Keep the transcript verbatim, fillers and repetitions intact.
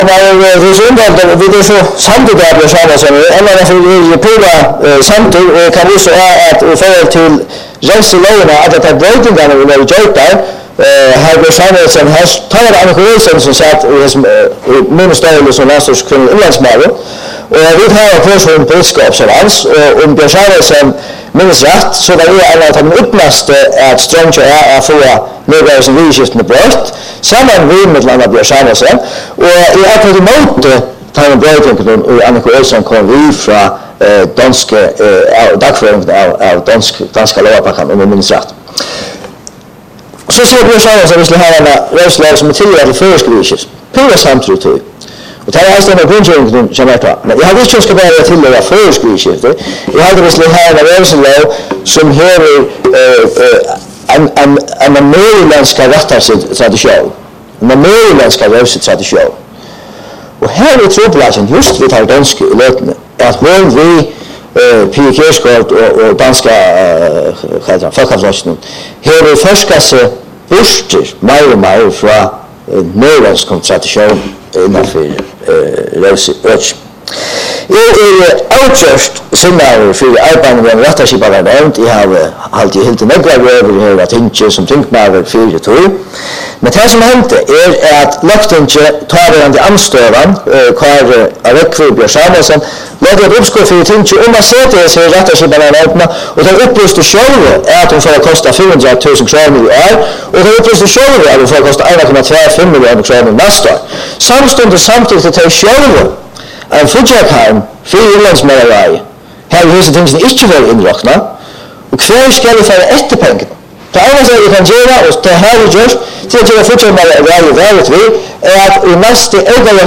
Maar det är så att vi är så samtidigt där på samma sätt. Eller därför vi påla samtidigt kan vi så att i förhåll till rättslönerna att det är brödingarna vi vill göra. Här går samma som här tar ankosen som sagt i minstadel som läsers kring inlandsmål. Och vi har på så en biskopsavans och om Björnsson minns rätt så var det alla att han uppläste att Stranger är att få några som vi skift med bröst samman vid med landa Björnsson och i att det mot tar en bröding och Annika Olsson kom vi från danska dagföringen av dansk danska lagpakten om jag minns rätt. Så ser Björnsson som vi skulle ha en röstlag som är tillräckligt föreskrivet. Pura samtidigt. Och det här är en grundläggande som jag tar. Men jag hade inte ska bara tillägga föreskrivet. Jag hade visst ha en röstlag som har en en en amerikanska rättstradition. En amerikanska rösttradition. Och här är trubbeln just vid här danska lötene att när vi P K K och och danska heter folkavsnitten här är förskasse börster mer och mer från amerikansk tradition innanför röst. Jag är outjust signal för arbetet med rättarskipan nämnt. Jag har alltid helt några över hela tinget som tänkt mig för det tror. Men det som hände är att Löftinget tar en anstövan kvar Arekvi Björnsson lägger ett uppskov för tinget om att sätta sig rättarskipan nämnt och den upplyste själva är att hon får kosta fyrahundratusen kronor i år och den upplyste själva är att hon får kosta en komma fem miljoner kronor nästa år. Samstundes samtidigt att det själva en fudjakheim för inlandsmålare. Här är det ting som inte var inräkna. Och kvar ska det för efter pengar. Det enda som vi kan göra och det här är just till att göra fudjakheim väldigt väldigt vi är att i nästa ögonblick